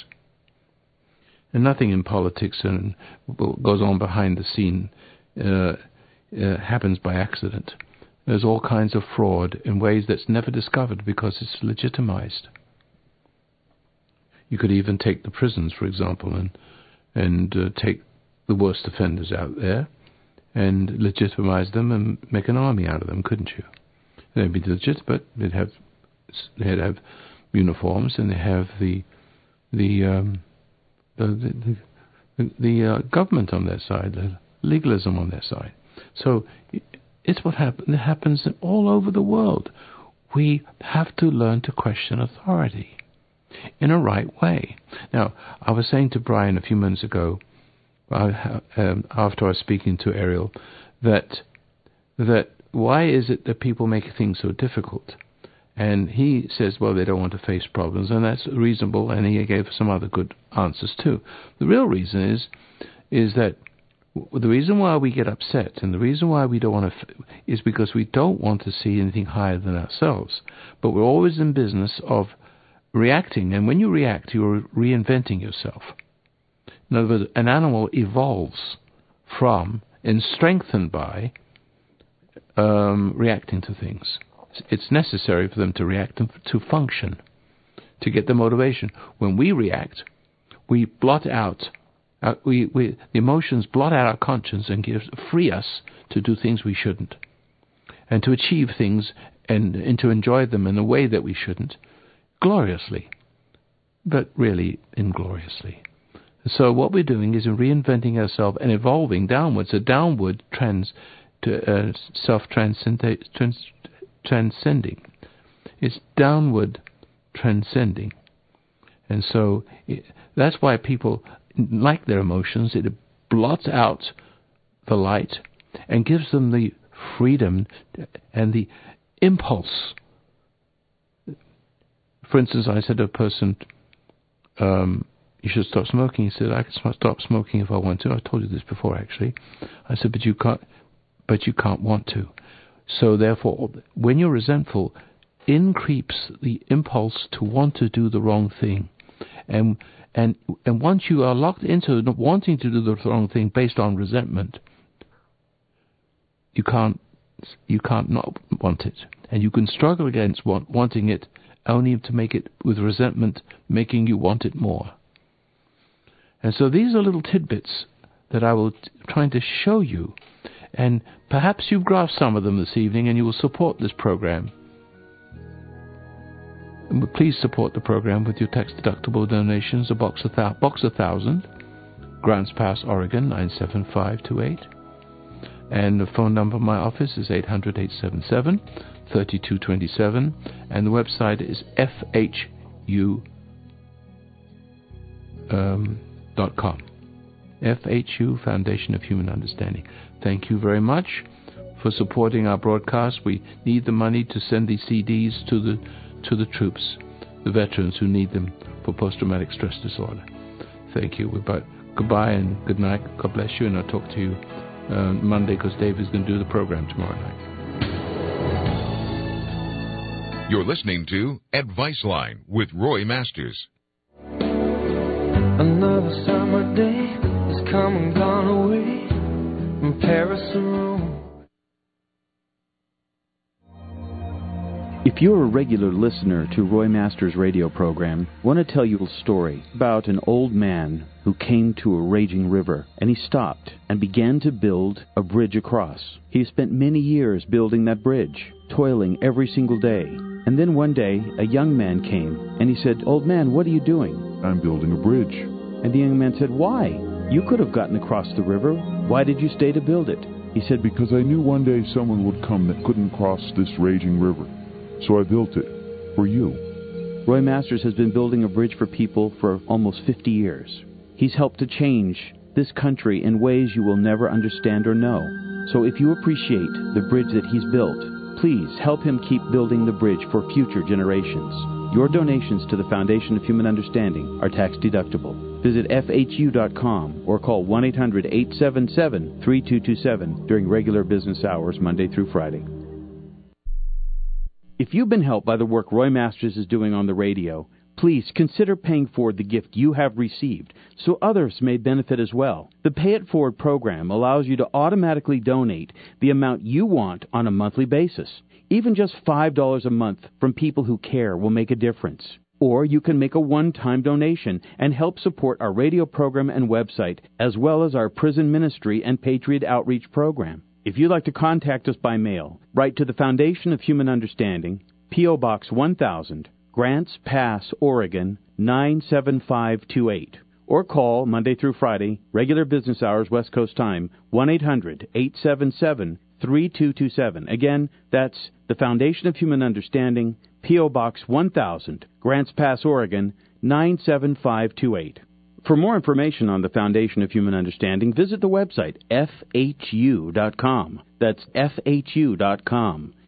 And nothing in politics and goes on behind the scene uh, uh, happens by accident. There's all kinds of fraud in ways that's never discovered because it's legitimized. You could even take the prisons, for example, and and uh, take the worst offenders out there and legitimize them and make an army out of them, couldn't you? They'd be legitimate. They'd have they'd have uniforms and they have the the um, the the, the, the uh, government on their side, the legalism on their side. So it's what happens. It happens all over the world. We have to learn to question authority in a right way. Now, I was saying to Brian a few minutes ago, uh, um, after I was speaking to Ariel, that that why is it that people make things so difficult? And he says, well, they don't want to face problems, and that's reasonable, and he gave some other good answers too. The real reason is is that the reason why we get upset and the reason why we don't want to f- is because we don't want to see anything higher than ourselves. But we're always in business of reacting, and when you react, you're reinventing yourself. In other words, an animal evolves from and strengthened by um, reacting to things. It's necessary for them to react and to function, to get the motivation. When we react, we blot out, uh, we, we, the emotions blot out our conscience and give, free us to do things we shouldn't, and to achieve things and, and to enjoy them in a way that we shouldn't, gloriously, but really ingloriously. So what we're doing is reinventing ourselves and evolving downwards, a downward trans, to uh, self-transcending. Trans, transcending. It's downward transcending. And so it, that's why people like their emotions. It blots out the light and gives them the freedom and the impulse. For instance, I said to a person, um, you should stop smoking. He said, I can stop smoking if I want to. I told you this before, actually. I said, but you can't, but you can't want to. So therefore, when you're resentful, in creeps the impulse to want to do the wrong thing. And and and once you are locked into wanting to do the wrong thing based on resentment, you can't you can't not want it. And you can struggle against want, wanting it only to make it with resentment making you want it more. And so these are little tidbits that I will t- trying to show you. And perhaps you've grasped some of them this evening and you will support this program. And please support the program with your tax-deductible donations. A box of, th- box of thousand, Grants Pass, Oregon, nine seven five two eight. And the phone number of my office is eight hundred, eight seven seven, three two two seven. And the website is F H U dot com. F H U, Foundation of Human Understanding. Thank you very much for supporting our broadcast. We need the money to send these C Ds to the to the troops, the veterans who need them for post-traumatic stress disorder. Thank you. But goodbye and good night. God bless you, and I'll talk to you uh, Monday because Dave is going to do the program tomorrow night. You're listening to Advice Line with Roy Masters. Another summer day has come and gone away from Paris or Rome. If you're a regular listener to Roy Masters' radio program, I want to tell you a story about an old man who came to a raging river, and he stopped and began to build a bridge across. He spent many years building that bridge, toiling every single day. And then one day, a young man came, and he said, "Old man, what are you doing?" "I'm building a bridge." And the young man said, "Why? You could have gotten across the river. Why did you stay to build it?" He said, "Because I knew one day someone would come that couldn't cross this raging river. So I built it for you." Roy Masters has been building a bridge for people for almost fifty years. He's helped to change this country in ways you will never understand or know. So if you appreciate the bridge that he's built, please help him keep building the bridge for future generations. Your donations to the Foundation of Human Understanding are tax deductible. Visit F H U dot com or call one eight hundred, eight seven seven, three two two seven during regular business hours Monday through Friday. If you've been helped by the work Roy Masters is doing on the radio, please consider paying forward the gift you have received so others may benefit as well. The Pay It Forward program allows you to automatically donate the amount you want on a monthly basis. Even just five dollars a month from people who care will make a difference. Or you can make a one-time donation and help support our radio program and website, as well as our prison ministry and Patriot Outreach program. If you'd like to contact us by mail, write to the Foundation of Human Understanding, P O. Box one thousand, Grants Pass, Oregon, nine seven five two eight. Or call Monday through Friday, regular business hours, West Coast time, one eight hundred, eight seven seven, three two two seven. Again, that's the Foundation of Human Understanding, P O. Box one thousand, Grants Pass, Oregon, nine seven five two eight. For more information on the Foundation of Human Understanding, visit the website F H U dot com. That's F H U dot com.